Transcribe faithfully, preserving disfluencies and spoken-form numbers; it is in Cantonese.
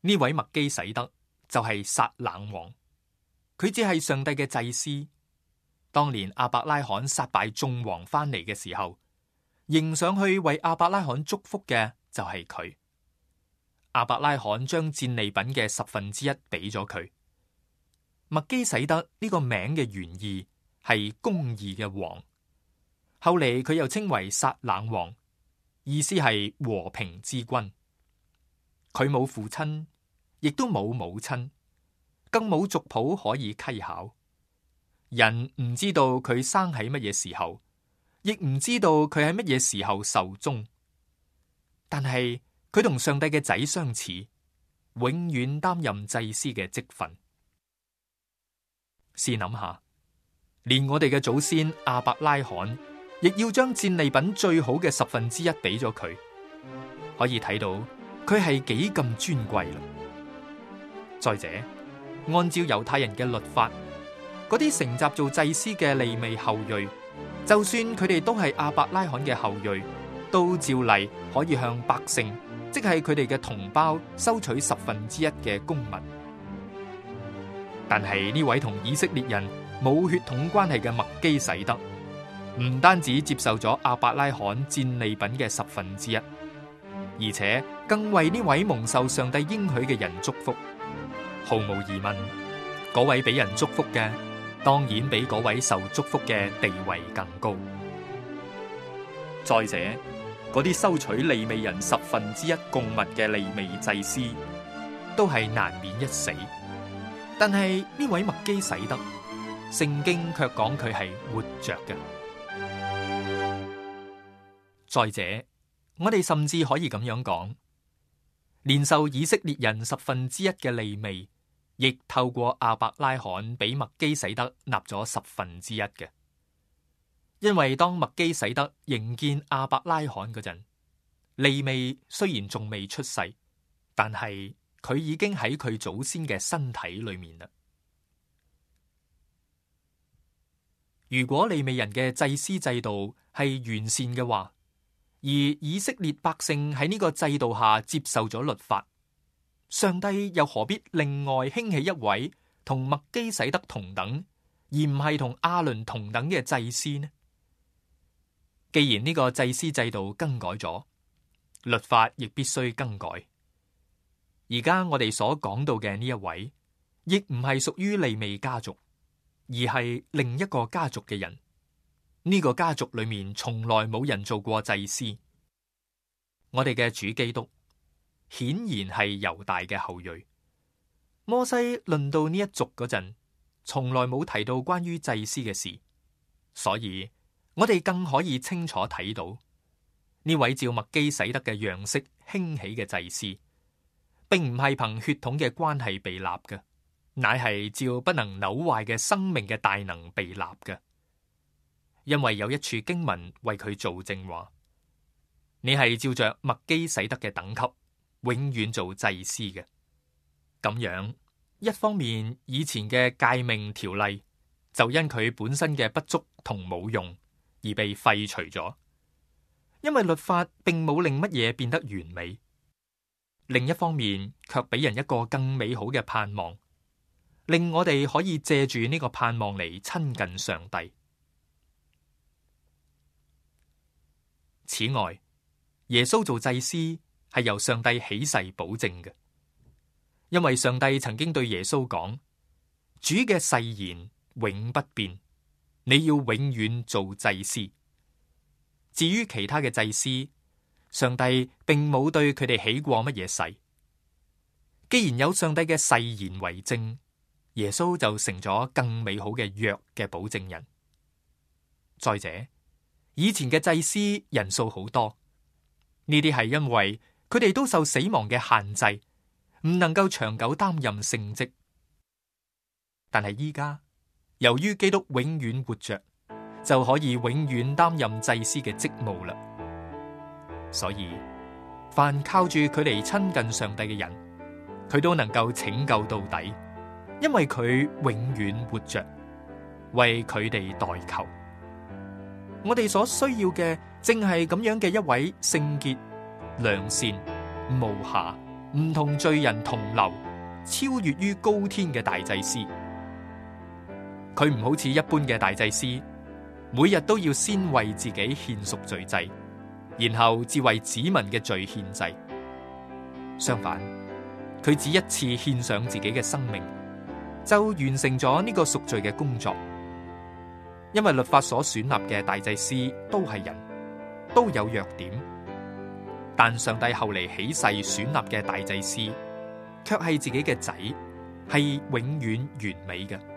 呢位麥基洗德就係撒冷王，佢只係上帝嘅祭司。當年亞伯拉罕殺敗眾王翻嚟嘅時候，迎上去為亞伯拉罕祝福嘅就係佢。亞伯拉罕將戰利品嘅十分之一俾咗佢。麥基洗德呢個名嘅原意係公義嘅王，後嚟佢又稱為撒冷王，意思係和平之君。佢冇父親，亦都冇母親，更冇族譜可以稽考。人唔知道佢生喺乜嘢時候，亦唔知道佢喺乜嘢時候壽終。但係佢同上帝嘅仔相似，永遠擔任祭司嘅職分。試諗下，連我哋嘅祖先亞伯拉罕，亦要將戰利品最好嘅十分之一俾咗佢，可以睇到佢係幾咁尊貴啦。再者，按照猶太人嘅律法，嗰啲承襲做祭司嘅利未後裔，就算佢哋都係亞伯拉罕嘅後裔，都照例可以向百姓，即係佢哋嘅同胞，收取十分之一嘅公物。但係呢位同以色列人冇血統關係嘅麥基洗德，唔單止接受咗亞伯拉罕戰利品嘅十分之一，而且更為呢位蒙受上帝應許嘅人祝福。毫無疑問，嗰位俾人祝福嘅，當然比嗰位受祝福嘅地位更高。再者，嗰啲收取利未人十分之一供物嘅利未祭司，都係難免一死。但係呢位麥基洗德，聖經卻講佢係活着嘅。再者，我哋甚至可以咁樣講，連受以色列人十分之一嘅利未，亦透過亞伯拉罕俾麥基洗德納咗十分之一嘅。因為當麥基洗德迎見亞伯拉罕嗰陣，利未雖然仲未出世，但係佢已經喺佢祖先嘅身體裏面啦。如果利未人嘅祭司制度係完善嘅話，而以色列百姓喺呢個制度下接受咗律法，上帝又何必另外興起一位同麥基洗德同等，而唔係同亞倫同等嘅祭司呢？既然呢個祭司制度更改咗，律法亦必須更改。而家我哋所講到嘅呢一位，亦唔係屬於利未家族，而係另一個家族嘅人。呢個家族裏面從來冇人做過祭司。我哋嘅主基督顯然係猶大嘅後裔。摩西論到呢一族嗰陣，從來冇提到關於祭司嘅事，所以我哋更可以清楚睇到呢位照麥基洗德嘅樣式興起嘅祭司，並唔係憑血統嘅關係被立嘅，乃係照不能朽壞嘅生命嘅大能被立嘅。因為有一處經文為佢做證話，你係照着麥基洗德嘅等級，永遠做祭司嘅。咁樣，一方面以前嘅誡命條例就因佢本身嘅不足同冇用而被廢除咗，因為律法並冇令乜嘢變得完美。另一方面，卻俾人一個更美好嘅盼望，令我哋可以借住呢個盼望嚟親近上帝。此外，耶穌做祭司係由上帝起誓保證嘅，因為上帝曾經對耶穌講：主嘅誓言永不變，你要永遠做祭司。至於其他嘅祭司，上帝並冇對佢哋起過乜嘢誓。既然有上帝嘅誓言為證，耶穌就成咗更美好嘅約嘅保證人。再者，以前嘅祭司人數好多，呢啲係因為佢哋都受死亡嘅限制，唔能夠長久擔任聖職。但係依家，由於基督永遠活着，就可以永遠擔任祭司嘅職務啦。所以，凡靠住佢嚟親近上帝嘅人，佢都能夠拯救到底，因為佢永遠活着，為佢哋代求。我哋所需要嘅，正係咁樣嘅一位聖潔、良善、無瑕、 唔同罪人同流，超越於高天嘅大祭司。佢唔好似一般嘅大祭司，每日都要先為自己獻贖罪祭，然後至為子民嘅罪獻祭。相反，佢只一次獻上自己嘅生命，就完成咗呢個贖罪嘅工作。因為律法所選立嘅大祭司都係人，都有弱點，但上帝後嚟起誓選立嘅大祭司，卻係自己嘅仔，係永遠完美嘅。